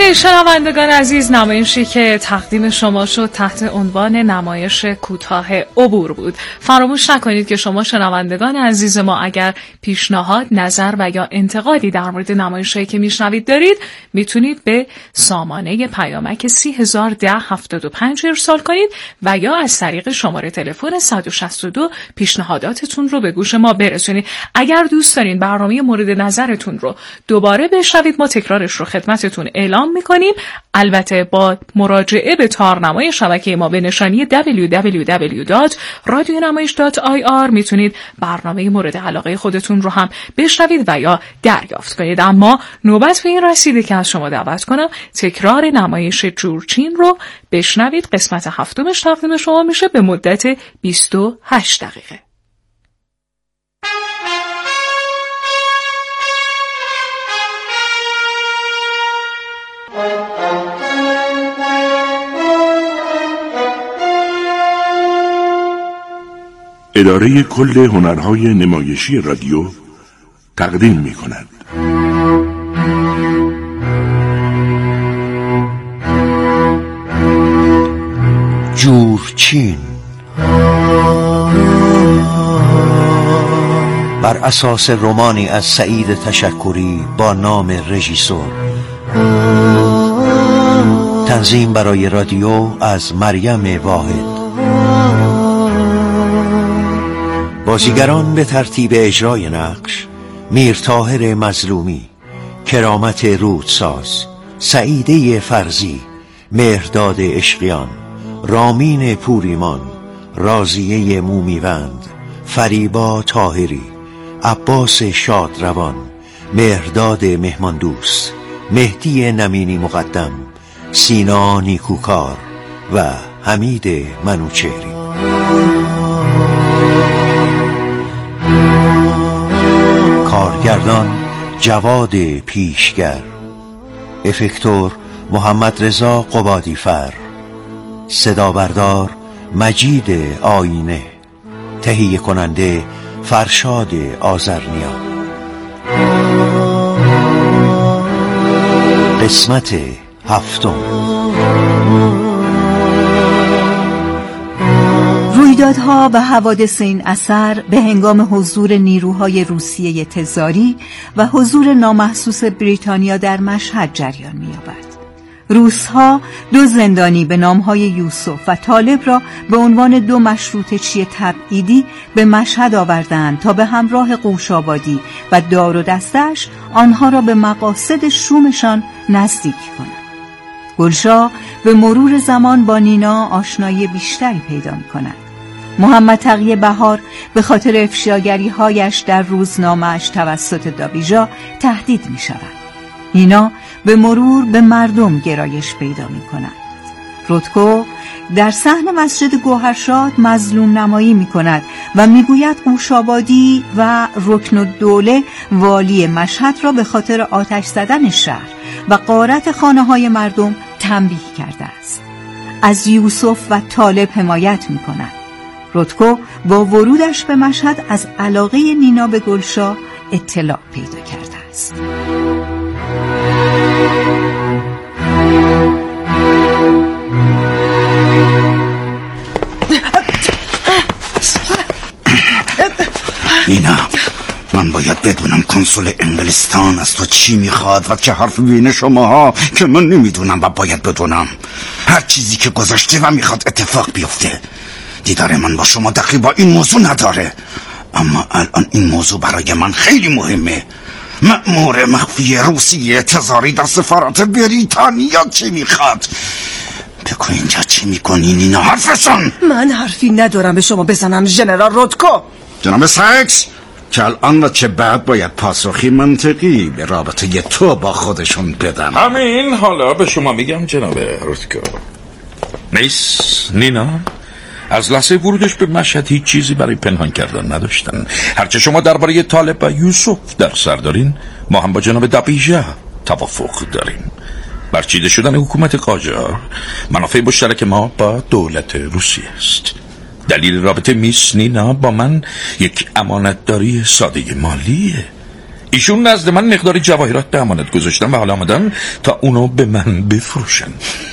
شنوندگان عزیز، نمایشی که تقدیم شما شد تحت عنوان نمایش کوتاه عبور بود. فراموش نکنید که شما شنوندگان عزیز ما اگر پیشنهاد، نظر و یا انتقادی در مورد نمایشی که میشنوید دارید، میتونید به سامانه پیامک 301075 ارسال کنید و یا از طریق شماره تلفن 162 پیشنهاداتتون رو به گوش ما برسونید. اگر دوست دارین برنامه مورد نظرتون رو دوباره بشنوید، ما تکرارش رو خدمتتون اعلام میکنیم، البته با مراجعه به تارنمای شبکه ما به نشانی www.radionamayish.ir میتونید برنامه مورد علاقه خودتون رو هم بشنوید و یا دریافت کنید. اما نوبت به این رسیده که از شما دعوت کنم تکرار نمایش جورچین رو بشنوید. قسمت 7 تقدیم شما میشه به مدت 28 دقیقه. اداره کل هنرهای نمایشی رادیو تقدیم می کند. جورچین بر اساس رمانی از سعید تشکری با نام رژیسور. تنظیم برای رادیو از مریم واحد. بازیگران به ترتیب اجرای نقش: میرطاهر مظلومی، کرامت رودساز، سعیده فرزی، مهرداد عشقیان، رامین پوریمان، راضیه مومیوند، فریبا طاهری، عباس شادروان، مهرداد مهماندوست، مهدی نمینی مقدم، سینا نیکوکار و حمید منوچهری. کارگردان جواد پیشگر، افکتور محمد رضا قبادیفر، صدا بردار مجید آینه، تهیه کننده فرشاد آذرنیا. قسمت 7. رویدادها و حوادث این اثر به هنگام حضور نیروهای روسیه تزاری و حضور نامحسوس بریتانیا در مشهد جریان می‌یابد. روس‌ها 2 زندانی به نام‌های یوسف و طالب را به عنوان 2 مشروطه چی تبعیدی به مشهد آوردند تا به همراه قوش‌آبادی و دار و دستش آنها را به مقاصد شومشان نزدیک کنند. گلشاه به مرور زمان با نینا آشنایی بیشتری پیدا می‌کند. محمد تقی بهار به خاطر افشاگری‌هایش در روزنامه‌اش توسط دابیجا تهدید می‌شود. نینا به مرور به مردم گرایش پیدا می‌کند. رودکو در صحن مسجد گوهرشاد مظلوم نمایی می‌کند و می‌گوید قوش‌آبادی و رکنالدوله والی مشهد را به خاطر آتش زدن شهر و غارت خانه‌های مردم تنبیه کرده است. از یوسف و طالب حمایت می‌کند. رودکو با ورودش به مشهد از علاقه نینا به گلشاه اطلاع پیدا کرده است. نینا، من باید بدونم کنسول انگلستان از تو چی میخواد و چه حرف بین شماها که من نمیدونم و باید بدونم. هر چیزی که گذشته و میخواد اتفاق بیفته. دیدار من با شما دخلی با این موضوع نداره، اما الان این موضوع برای من خیلی مهمه. مأمور مخفی روسیه تزاری در سفارت بریتانیا چی میخواد؟ بگو اینجا چی میکنی نینا؟ حرفشون. من حرفی ندارم به شما بزنم ژنرال رودکو. جناب ساکس، که الان و چه بعد باید پاسخی منطقی به رابطه تو با خودشون بدن. همین حالا به شما میگم جناب رودکو. نینا از لحظه ورودش به مشهد هیچ چیزی برای پنهان کردن نداشتن. هرچه شما درباره طالب و یوسف در سر دارین، ما هم با جناب دابیجا توافق داریم. برچیده شدن حکومت قاجار منافع مشترک ما با دولت روسیه است. دلیل رابطه میس نینا با من یک امانتداری ساده مالیه. ایشون نزد من مقداری جواهرات به امانت گذاشتن و حالا آمدن تا اونو به من بفروشن.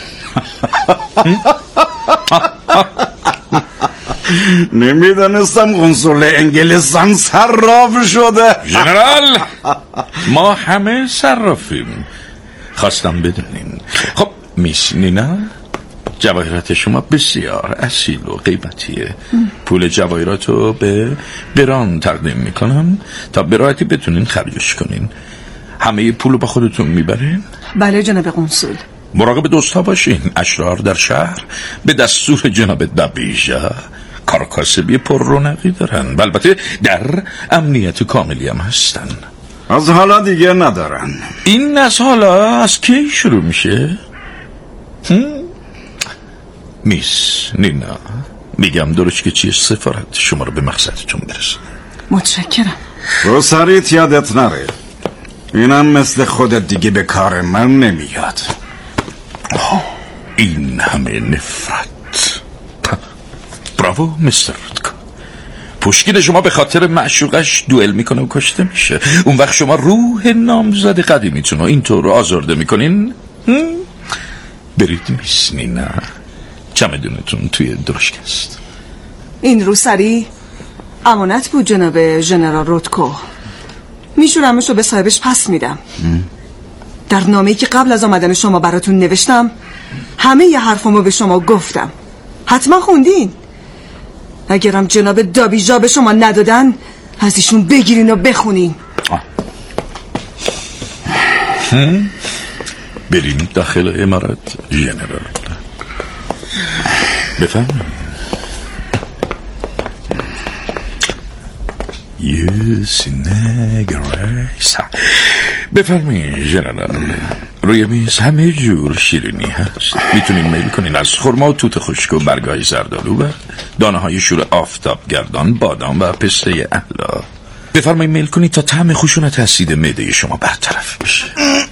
نمیدانستم قنصل انگلستان صراف شده. ژنرال، ما همه صرافیم. خواستم بدونین. خب میس نینا، جواهرات شما بسیار اصیل و قیمتیه. پول جواهرات رو به بران تقدیم میکنم تا به راحتی بتونین خرجش کنین. همه پول رو با خودتون میبرین؟ بله جناب قنصل. مراقب دوستا باشین. اشرار در شهر به دستور جناب دبیژه کار کاسبی پر رونقی دارن و البته در امنیت کاملی هم هستن. از حالا دیگه ندارن. این از حالا از کی شروع میشه؟ میس نینا، میگم درست که چیه سفارت شما رو به مقصدتون برسه. متشکرم. روسریت یادت نره، اینم مثل خودت دیگه به کار من نمیاد. این همه نفرت. براو مستر رودکو. پشکین شما به خاطر معشوقش دوئل میکنه و کشته میشه. اون وقت شما روح نامزد قدیمیتون رو اینطور آزرده میکنین؟ برید میس نینا، چمدونتون توی درشک است. این روسری امانت بود جناب ژنرال رودکو. میشورمش رو به صاحبش پس میدم. در نامه‌ای که قبل از آمدن شما براتون نوشتم همه ی حرفمو به شما گفتم. حتما خوندین. اگرم جناب دابیژا به شما ندادن از ایشون بگیرین و بخونین. بریم داخل امارت ژنرال. بفرمایید. بفرمایید ژنرال. روی میز همه جور شیرینی هست. میتونین میل کنین از خرما و توت خشک و برگای زردآلو و دانه های شور آفتاب گردان، بادام و پسته اهلا. بفرمایید میل کنین تا طعم خشونت اسید معده شما برطرف بشه.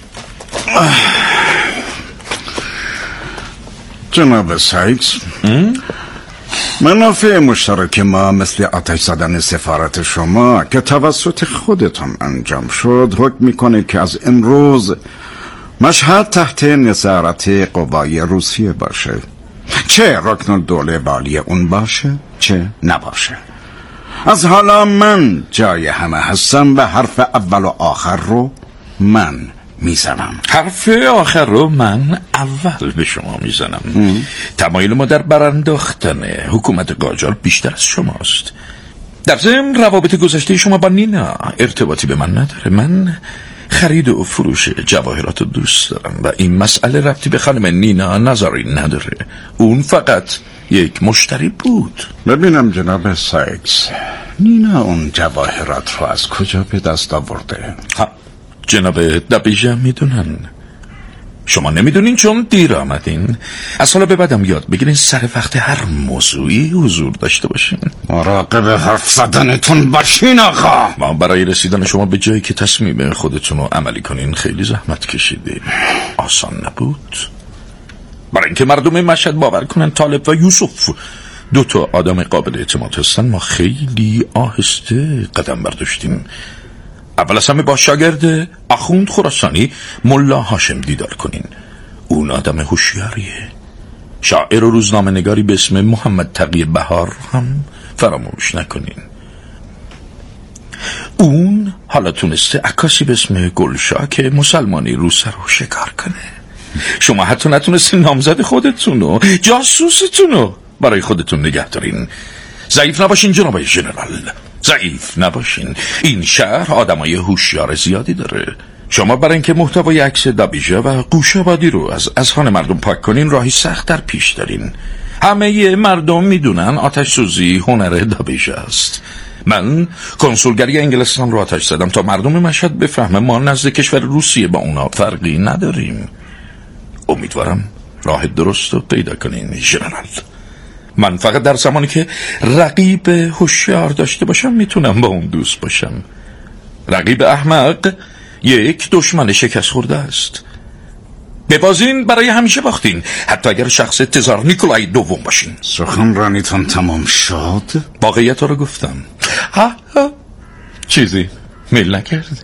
جناب سایکس، منافع مشترک ما مثل آتش زدن سفارت شما که توسط خودتان انجام شد حکم میکنه که از امروز مشهد تحت نظارت قوای روسیه باشه، چه رکن الدوله والی اون باشه چه نباشه. از حالا من جای همه هستم و حرف اول و آخر رو من میزنم. حرف آخر رو من اول به شما میزنم. تمایل ما در برانداختن حکومت قاجار بیشتر از شماست. در ضمن روابط گذشته شما با نینا ارتباطی به من نداره. من خرید و فروش جواهرات رو دوست دارم و این مسئله ربطی به خانم نینا نظری نداره. اون فقط یک مشتری بود. ببینم جناب سایکس، نینا اون جواهرات رو از کجا به دست آورده؟ جناب دبیژه میدونن. شما نمیدونین چون دیر آمدین. از حالا به بعدم یاد بگیرین سر وقت هر موضوعی حضور داشته باشین. مراقب حرف زدنتون باشین آقا. ما برای رسیدن شما به جایی که تصمیم خودتون رو عملی کنین خیلی زحمت کشیدیم. آسان نبود. برای اینکه مردم مشهد باور کنن طالب و یوسف دو تا آدم قابل اعتماد هستن ما خیلی آهسته قدم برداشتیم. اول از همه با شاگرد آخوند خراسانی ملا هاشم دیدار کنین. اون آدم هوشیاریه. شاعر و روزنامه نگاری به اسم محمد تقی بهار هم فراموش نکنین. اون حالا تونسته عکاسی به اسم گلشا که مسلمانی روسه رو شکار کنه. شما حتی نتونستین نامزد خودتون و جاسوستون رو برای خودتون نگه دارین. ضعیف نباشین جناب ژنرال، ضعیف نباشین. این شهر آدمای هوشیار زیادی داره. شما برای اینکه محتوای عکس دبیژه و قوشابادی رو از اذهان مردم پاک کنین راهی سخت در پیش دارین. همه مردم میدونن آتش سوزی هنر دبیژه است. من کنسولگری انگلستان رو آتش زدم تا مردم مشهد بفهمه ما نزد کشور روسیه با اونا فرقی نداریم. امیدوارم راه درست رو پیدا کنین ژنرال. من فقط در زمانی که رقیب هوشیار داشته باشم میتونم با اون دوست باشم. رقیب احمق یک دشمن شکست خورده است. ببازین برای همیشه باختین، حتی اگر شخص تزار نیکولای دوم باشین. سخنرانیتون تمام شد؟ واقعیت رو گفتم. چیزی میل نکرد؟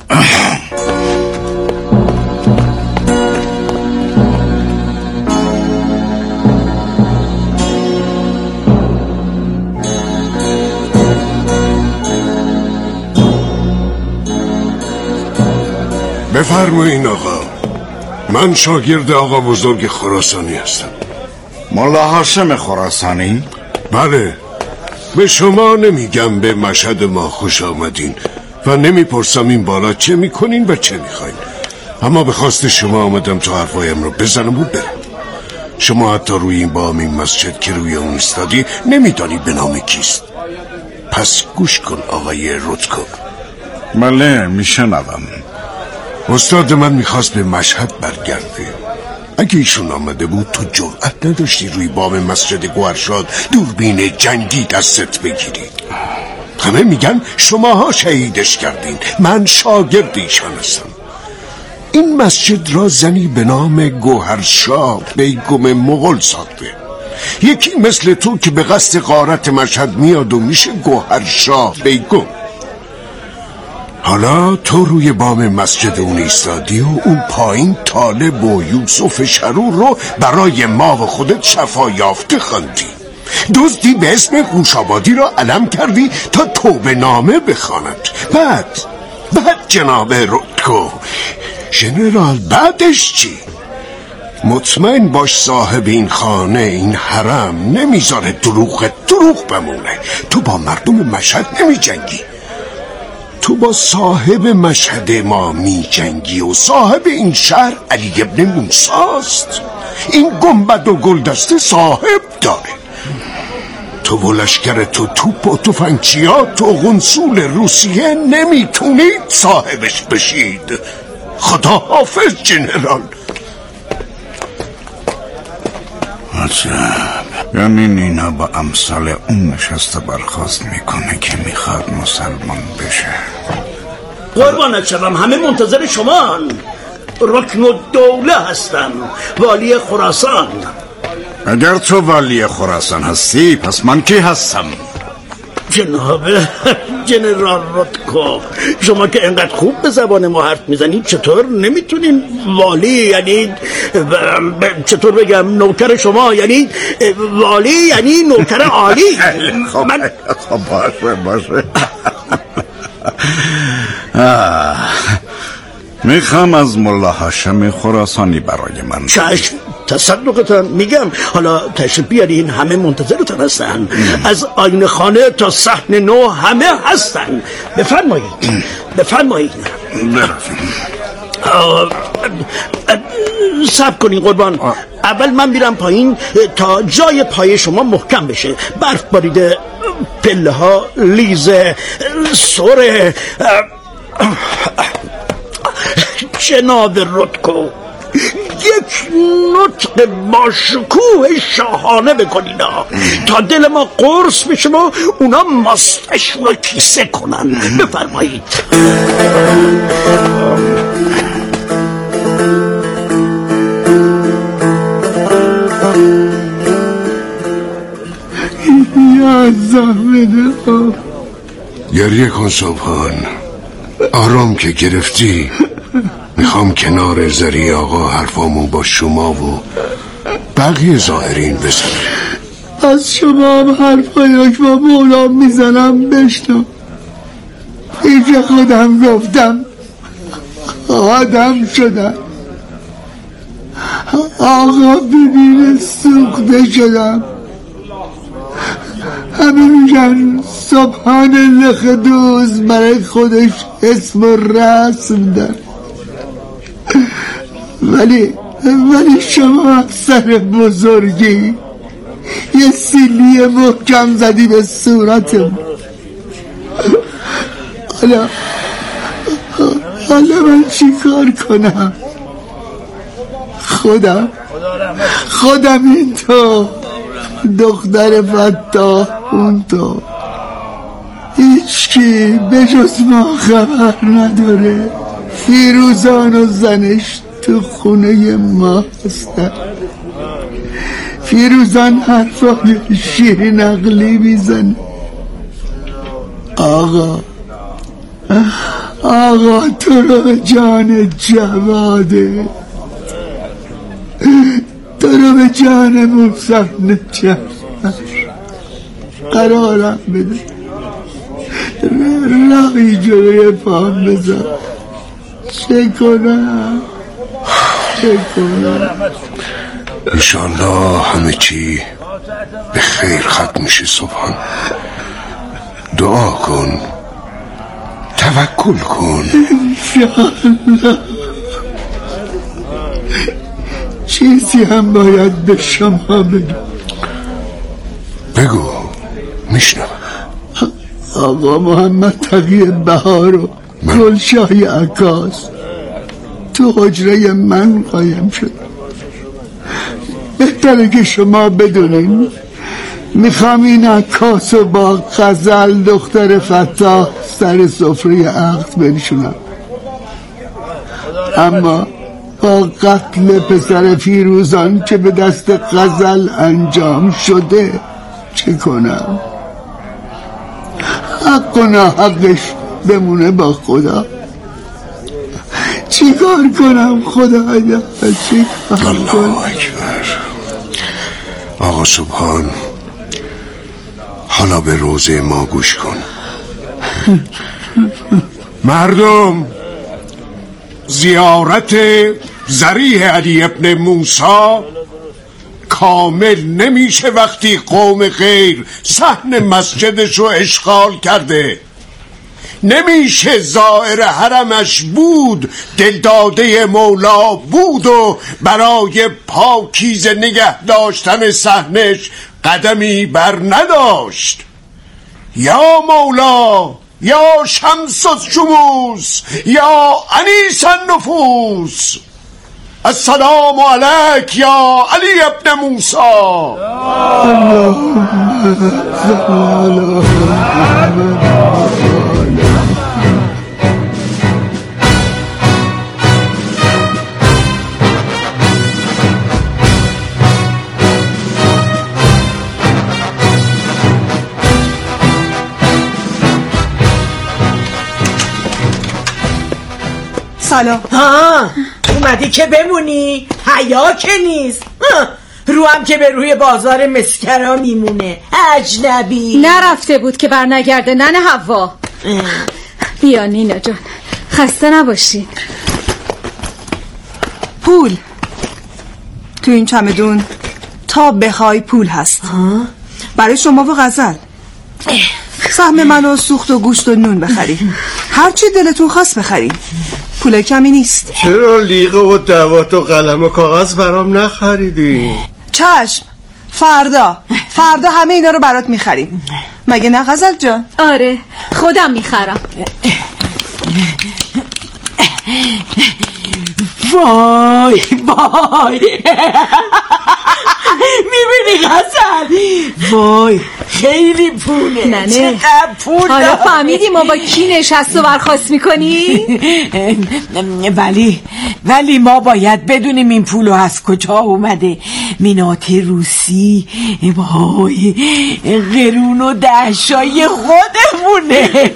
بفرمایین آقا. من شاگرد آقا بزرگ خراسانی هستم. مولا هاشم خراسانی؟ بله. به شما نمیگم به مشهد ما خوش آمدین و نمیپرسم این بالا چه میکنین و چه میخواین، اما به خواست شما آمدم تا حرفایم رو بزنم و برم. شما حتی روی این بام این مسجد که روی اون ایستادی نمیدانی به نام کیست. پس گوش کن آقای رتکو. بله میشنوم. استاد من میخواست به مشهد برگرده. اگه ایشون آمده بود تو جرأت نداشتی روی بام مسجد گوهرشاد دوربین جنگی دستت بگیری. همه میگن شماها شهیدش کردین. من شاگرد ایشان هستم. این مسجد را زنی به نام گوهرشاه بیگم مغول ساخته. یکی مثل تو که به قصد غارت مشهد میاد و میشه گوهرشاه بیگم. حالا تو روی بام مسجد اون ایستادی و اون پایین طالب و یوسف شرور رو برای ما و خودت شفا یافته خواندی. دزدی به اسم خوشابادی را علم کردی تا توبه نامه بخواند. بعد جناب رتکو ژنرال بعدش چی؟ مطمئن باش صاحب این خانه، این حرم نمیذاره دروغ بمونه. تو با مردم مشهد نمی جنگی، تو با صاحب مشهد ما می جنگی و صاحب این شهر علی ابن موسی‌ست. این گنبد و گلدسته صاحب داره. تو و لشکر تو توپ و تفنگچیات و قنصول روسیه نمیتونید صاحبش بشید. خدا حافظ جنرال. عجب، یعنی نینا با امثال اون نشسته برخواست میکنه که میخواد مسلمان بشه. قربانت شدم، همه منتظر شمان. رکن الدوله هستم، والی خراسان. اگر تو والی خراسان هستی پس من کی هستم؟ جناب جنرال رتکو، شما که اینقدر خوب به زبان ما حرف میزنید چطور نمیتونین والی، یعنی چطور بگم، نوکر شما، یعنی والی یعنی نوکر عالی. من خب باشه میخوام از مولا هاشم خراسانی برای من. چشم، تصدقتان میگم. حالا تشریف بیارین، همه منتظرتان هستن. از آینه خانه تا صحن نو همه هستن. بفرمایید. صبر کنین قربان. اول من میرم پایین تا جای پای شما محکم بشه. برف باریده، پله ها لیزه، سوره. جناب رتکو، یک نطق با شکوه شاهانه بکنین تا دل ما قرص بشه و اونا ماستش رو کیسه کنن. بفرمایید. گریه کن صبحان، آرام که گرفتی. میخوام کنار زری آقا حرفامو با شما و بقیه ظاهرین بزنم. از شما هم حرفایی که با مولا میزنم بشنو. پیش خودم گفتم، آدم شدم. آقا ببین سوخته شدم. همه میگن سبحان الله خدوس برای خودش اسم و رسم داره، ولی شما سر بزرگی یه سیلی محکم زدی به صورتم. حالا من چی کار کنم؟ خودم این تو، دختر فتاح اون تو، هیچکی به جز ما خبر نداره. فیروزان و زنش تو خونه ما هستن. فیروزان حرفای شیرین عقلی میزنه. آقا تو رو جان جواده، تو رو به جان موسن چشمش قرارم بده، راهی جلوی پام بذار. چه کنم انشالله همه چی به خیر ختم میشه. سبحان دعا کن، توکل کن. انشالله. چیزی هم باید به شما بگم. بگو، میشنم. آقا محمد تقی بهار و گلشاهی عکاس تو حجره من قایم شد. بهتره که شما بدونین میخوام این عکاس رو با غزل دختر فتاح سر سفره عقد بنشونم، اما با قتل پسر فیروزان که به دست غزل انجام شده چه کنم؟ حق و ناحقش بمونه با خدا. چی کار کنم خدایا؟ چی کار کنم؟ الله اکبر. آقا سبحان، حالا به روزه ما گوش کن. مردم، زیارت ذریح علی ابن موسی کامل نمیشه وقتی قوم غیر صحن مسجدش رو اشغال کرده. نمیشه زائر حرمش بود، دلداده مولا بود و برای پاکیزه نگه داشتن صحنش قدمی بر نداشت. یا مولا، یا شمس الشموس، یا انیس النفوس، السلام علیک یا علی ابن موسی. سلام. اومدی که بمونی؟ حیا که نیست. رو هم که به روی بازار مسکرا میمونه. اجنبی نرفته بود که بر نگرده. ننه حوا. بیا نینا جان، خسته نباشین. پول تو این چمدون تا بخوای پول هست. برای شما و غزل. سهم منو سوخت و گوشت و نون بخری، هر چی دلتون خواست بخری، پول کمی نیست. چرا لیغه و دوات و قلم و کاغذ برام نخریدی؟ چشم، فردا همه اینا رو برات میخریم. مگه نه غزل جان؟ آره، خودم میخرم. وای میبینی غزل؟ وای خیلی پوله. ننه چقدر پول حالا فهمیدی ما با کی نشست و برخواست میکنی؟ ولی ما باید بدونیم این پولو از کجا اومده. مینات روسی، وای قرون و دهشای خودمونه.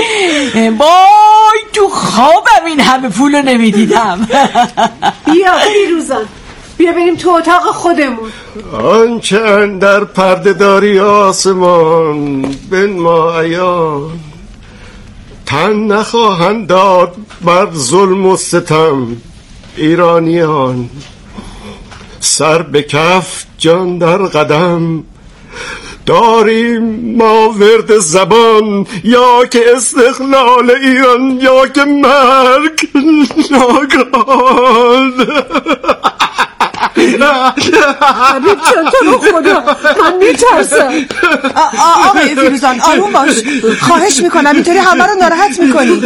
وای تو خوابم این همه پولو نمیدیدم. بیا فیروزان، بیا بریم تو اتاق خودمون. آنچه اندر پرده داری آسمان بنما عیان، تن نخواهند داد بر ظلم و ستم ایرانیان. سر به کف جان در قدم داریم ما ورد زبان، یا که استقلال ایران یا که مرگ ناگهان. حبیب جان تو رو خدا من میترسم. آقای فیروزان آروم باش، خواهش میکنم، اینطوری همه رو ناراحت میکنی.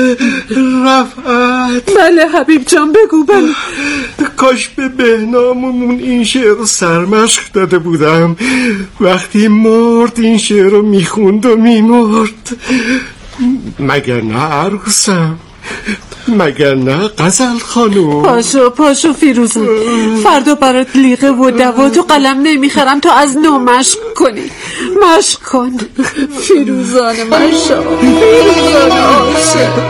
رفعت. بله حبیب جان بگو. بله کاش به بهناممون این شعر رو سرمشق داده بودم. وقتی مرد این شعر رو میخوند و میمرد. مگر نه عروسم؟ مگر نه غزل خانم؟ پاشو فیروزه، فردا برات لیقه و دوا تو قلم نمیخرم تا از نو مشق کنی. مشق کن فیروزان مشا، فیروزان عاشق.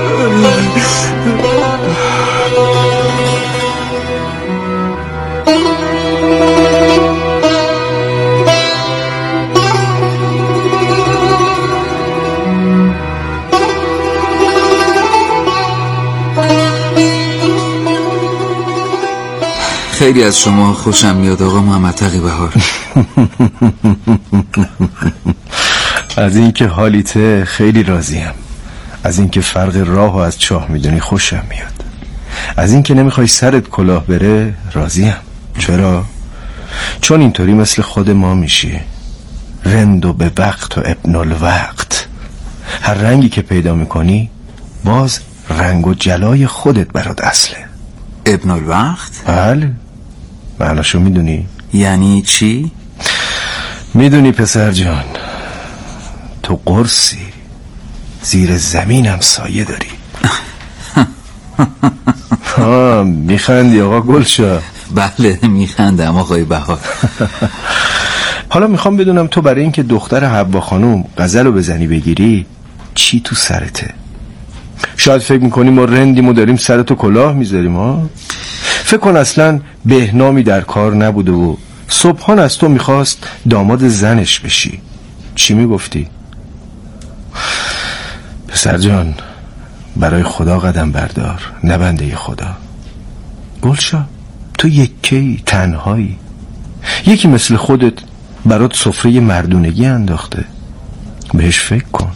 خیلی از شما خوشم میاد آقا محمد تقی بهار. از اینکه حالیته خیلی راضیم. از اینکه فرق راهو از چاه میدونی خوشم میاد. از اینکه نمیخوای سرت کلاه بره راضیم. چرا؟ چون اینطوری مثل خود ما میشی، رند و به وقت و ابن الوقت. هر رنگی که پیدا میکنی باز رنگ و جلای خودت برات اصله. ابن الوقت؟ بله، معناشو میدونی؟ یعنی چی؟ میدونی پسر جان، تو قرصی، زیر زمینم سایه داری. میخندی آقا گلشا؟ بله میخندم آقای بهار. حالا میخوام بدونم تو برای اینکه دختر حوا خانوم غزلو بزنی بگیری چی تو سرته؟ شاید فکر میکنی ما رندیم و داریم سرتو کلاه میذاریم ها؟ فکر کن اصلا بهنامی در کار نبوده و صبحان از تو میخواست داماد زنش بشی، چی میگفتی؟ پسر جان برای خدا قدم بردار، نه بنده خدا. گلشا تو یکی تنهایی، یکی مثل خودت برات سفره مردونگی انداخته، بهش فکر کن.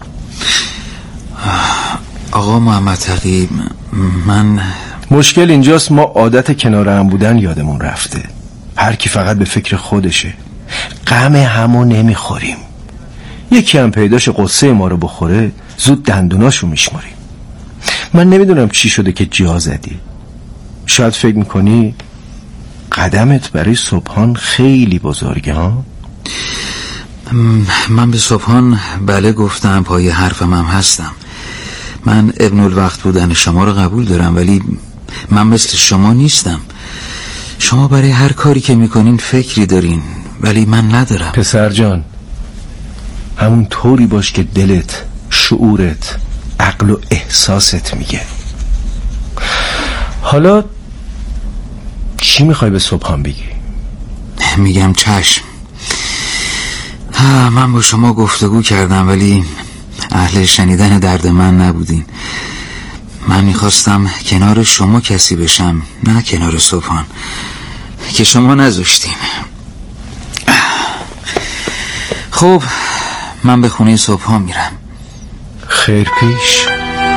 آقا محمد تقی، من مشکل اینجاست ما عادت کنار هم بودن یادمون رفته. هر کی فقط به فکر خودشه، غم همو نمیخوریم. یکی هم پیداش قصه ما رو بخوره زود دندوناشو میشماریم. من نمیدونم چی شده که جا زدی. شاید فکر میکنی قدمت برای صبحان خیلی بزرگه ها؟ من به صبحان بله گفتم، پای حرفم هم هستم. من ابن الوقت بودن شما رو قبول دارم، ولی من مثل شما نیستم. شما برای هر کاری که میکنین فکری دارین ولی من ندارم. پسر جان همون طوری باش که دلت، شعورت، عقل و احساست میگه. حالا چی میخوای به صبحان بگی؟ میگم چشم. من با شما گفتگو کردم ولی اهل شنیدن درد من نبودین. من میخواستم کنار شما کسی بشم، نه کنار صبحان که شما نذاشتین. خب من به خونه صبحان میرم. خیر پیش.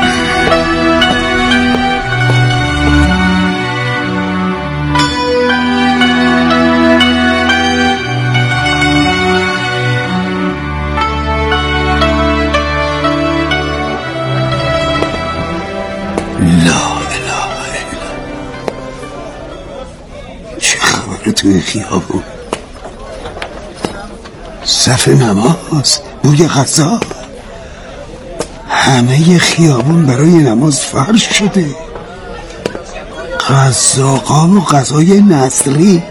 توی خیابون صف نماز، بوی غذا، همه خیابون برای نماز فرش شده. غذاقا و غذای نصری.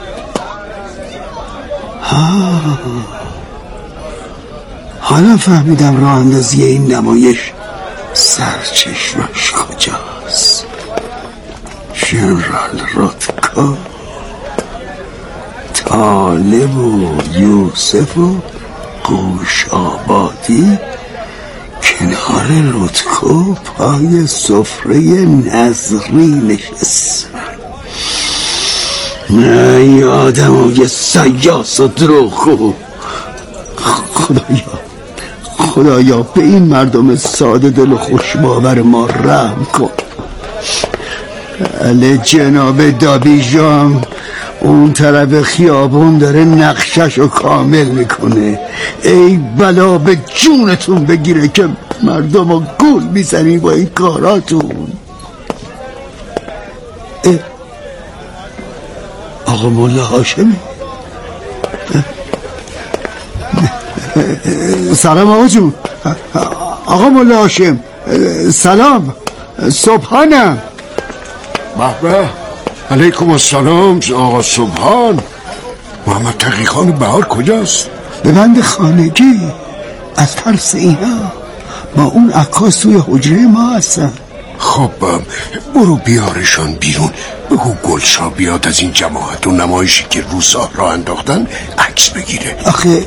حالا فهمیدم راه اندازی این نمایش سرچشمش کجاست. ژنرال رتکو، طالب و یوسف و قوشابادی کنار رتکو پای سفره نظری نشستن. نه ای آدمای سیاس و دروغگو. خدایا به این مردم ساده دل و خوشباور ما رحم کن. بله جناب دابیجام اون طرف خیابون داره نقشش رو کامل میکنه. ای بلا به جونتون بگیره که مردم رو گول میزنی با این کاراتون. آقا مولا هاشمی. سلام آقا جون. آقا مولا هاشم سلام. صبحانم. به علیکم السلام آقا صبحان. محمد تقی خان بهار کجاست؟ به بند خانگی. از ترس اینا با اون عکاس توی حجره ما هستن. خب برو بیارشان بیرون. بگو گلشا بیاد از این جماعت و نمایشی که روسا را انداختن عکس بگیره. آخه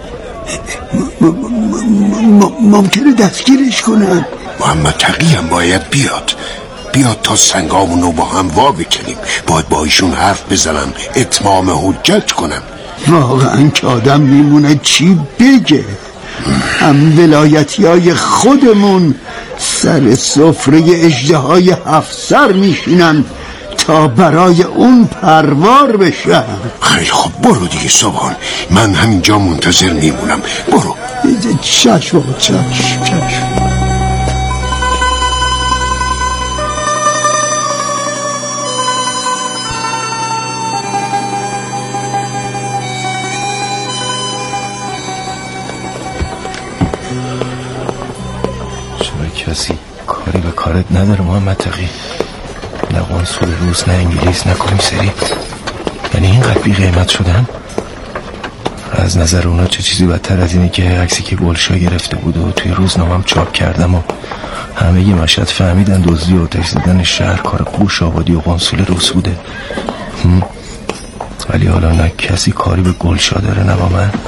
ممکنه دستگیرش کنن. محمد تقی هم باید بیاد تا سنگامونو با هم وا بکنیم. باید با ایشون حرف بزنم، اتمام حجت کنم. واقعا که آدم میمونه چی بگه. هم ولایتی های خودمون سر سفره اژدهای 7 سر میشینن تا برای اون پروار بشن. خیلی خب برو دیگه صبحان، من همینجا منتظر میمونم. برو. چشم. کسی کاری به کارت نداره محمد تقی؟ نه قنصل روس، نه انگلیس، نه کمیسری. یعنی اینقدر بی قیمت شدن؟ از نظر اونا چه چیزی بدتر از اینه که عکسی که گلشا گرفته بود و توی روزنامه‌ام چاپ کردم و همه ی مشهد فهمیدن دزدی و آتش زدن شهر کار قوش آبادی و قنصل روس بوده. ولی حالا نه کسی کاری به گلشا داره نه با من.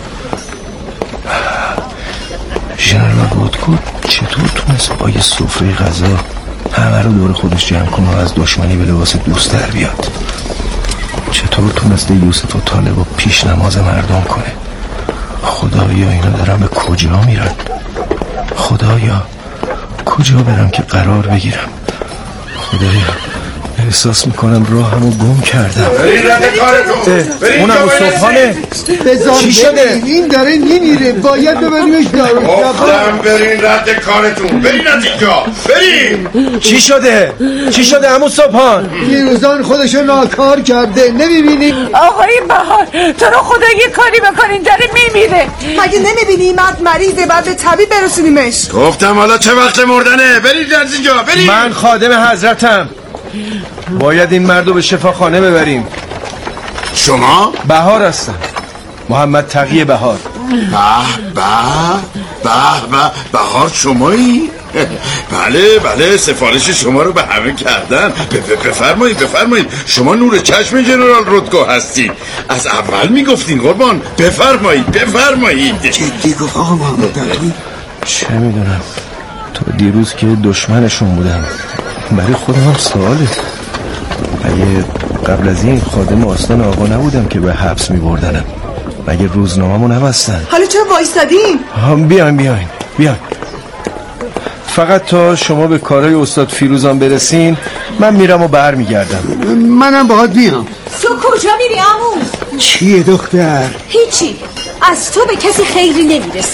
ژنرال رودکو چطور تونست با یه سفره غذا همه رو دور خودش جمع کنه و از دشمنی به لباس دوست در بیاد؟ چطور تونسته یوسف و طالب و پیش نماز مردم کنه؟ خدایا اینا دارن به کجا میرن؟ خدایا کجا برم که قرار بگیرم؟ خدایا احساس میکنم راهمو گم کردم. برین رد کارتون. اونم صبحانه. چی شده؟ این داره میمیره، باید ببریمش دارو. گفتم برین رد کارتون. برین از اینجا. برین. چی شده عمو صبحان؟ فیروزان خودشو ناکار کرده، نمیبینی؟ آقای بهار تو رو خدا یه کاری بکنین، داره میمیره. مگه نمیبینی مرد مریضه، بعد به طبیب برسونیمش. گفتم حالا چه وقت مردنه؟ برین از اینجا. برین. من خادم حضرتم، باید این مردو به شفاخانه ببریم. شما؟ بهار هستم، محمد تقی بهار. بهار شمایی؟ بله سفارش شما رو به همه کردن. بفرمایید شما نور چشم ژنرال رودکو هستید. از اول میگفتین قربان. بفرمایید. جدی گفت آقا محمد تقی؟ چه میدونم، تو دیروز که دشمنشون بودم. برای خودم هم سواله، اگه قبل از این خادم آستان آقا نبودم که به حبس میبردنم؟ مگه روزنامه‌مو نبستن؟ حالا چرا وایستادین؟ بیاین فقط تا شما به کارهای استاد فیروزان برسین من میرم و بر میگردم. منم باهات میام. تو کجا میری عمو؟ چیه دختر؟ هیچی، از تو به کسی خیری نمیرسه.